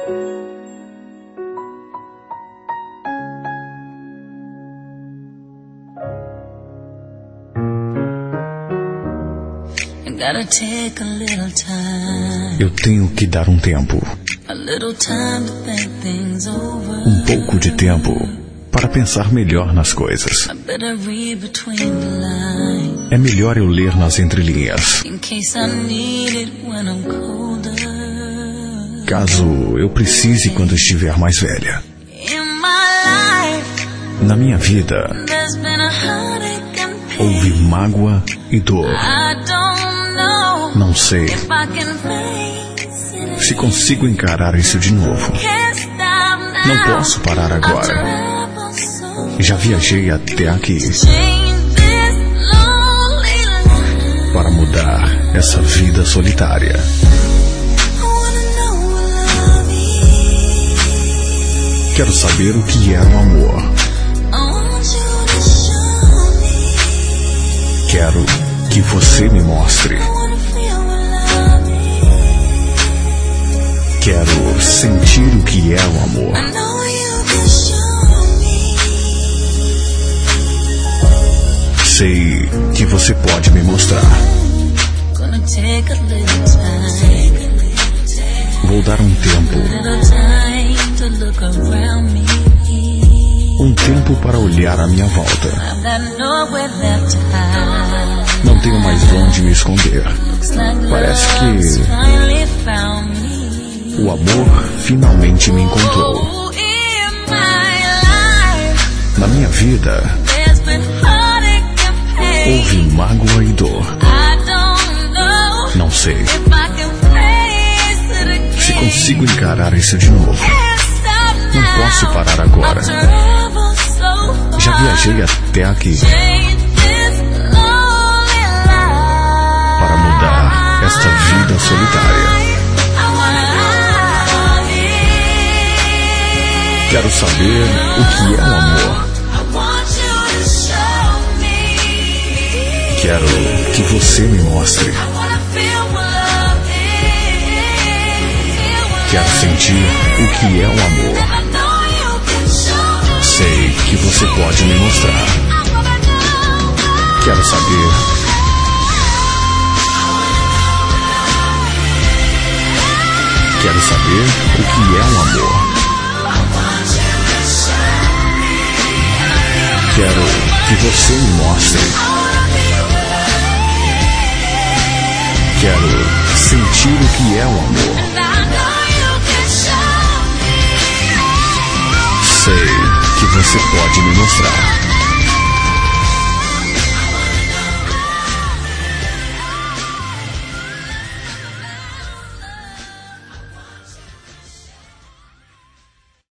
Eu tenho que dar um tempo, um pouco de tempo para pensar melhor nas coisas. É melhor eu ler nas entrelinhas, caso eu precise quando estiver mais velha. Na minha vida, houve mágoa e dor. Não sei se consigo encarar isso de novo. Não posso parar agora. Já viajei até aqui para mudar essa vida solitária. Quero saber o que é o amor. Quero que você me mostre. Quero sentir o que é o amor. Sei que você pode me mostrar. Vou dar um tempo. Um tempo para olhar à minha volta. Não tenho mais onde me esconder. Parece que o amor finalmente me encontrou. Na minha vida, houve mágoa e dor. Não sei se consigo encarar isso de novo. Não posso parar agora. Já viajei até aqui para mudar esta vida solitária. Quero saber o que é o amor. Quero que você me mostre. Quero sentir o que é o amor. Sei que você pode me mostrar. Quero saber. Quero saber o que é o amor. Quero que você me mostre. Quero sentir o que é o amor. Sei que você pode me mostrar.